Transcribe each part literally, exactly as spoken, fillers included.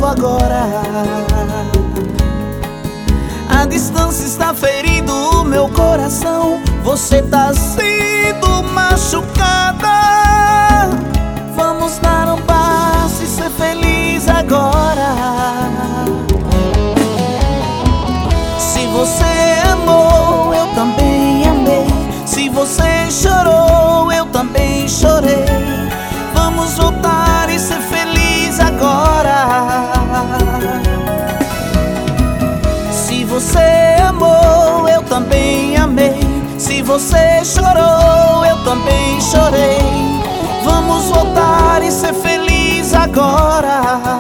novo agora. A distância está ferindo o meu coração. Você tá sendo machucada. Vamos dar um passo e ser feliz agora. Se você amou, eu também amei. Se você chorou, eu também chorei. Vamos voltar e ser feliz agora. Se você amou, eu também amei. Se você chorou, eu também chorei. Vamos voltar e ser feliz agora.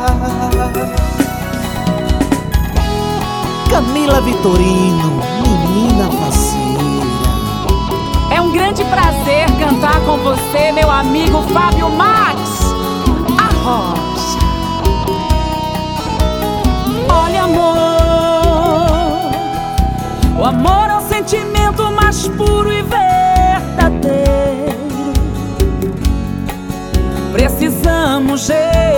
Camila Vitorino, menina faceira. É um grande prazer cantar com você, meu amigo Fábio Max, a Rocha. Olha, amor, o amor é o sentimento mais puro e verdadeiro. Precisamos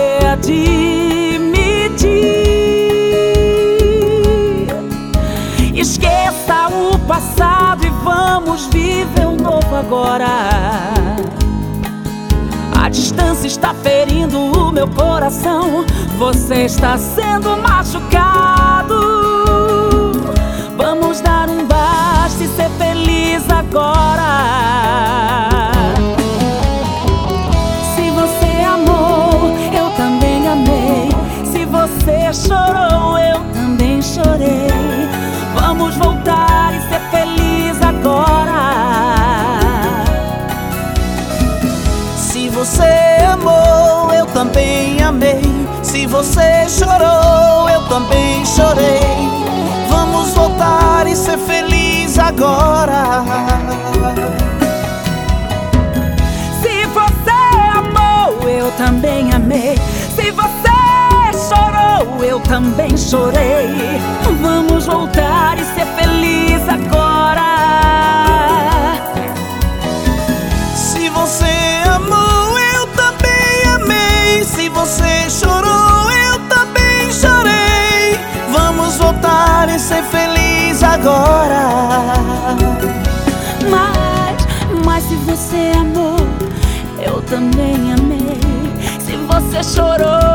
admitir. Esqueça o passado e vamos viver o novo agora. A distância está ferindo o meu coração. Você está sendo machucado. Vamos dar um basta e ser feliz agora. Se você amou, eu também amei. Se você chorou, eu também chorei. Vamos voltar e ser feliz agora. Se você amou, eu também amei. Se você chorou, eu também chorei. Vamos voltar e ser feliz agora. Se você amou, eu também amei. Se você chorou, eu também chorei. Vamos voltar e ser feliz agora. Se você amou, eu também amei. Se você chorou, eu também chorei. Vamos voltar e ser feliz agora. Mas, mas se você amou, eu também amei. Se você chorou,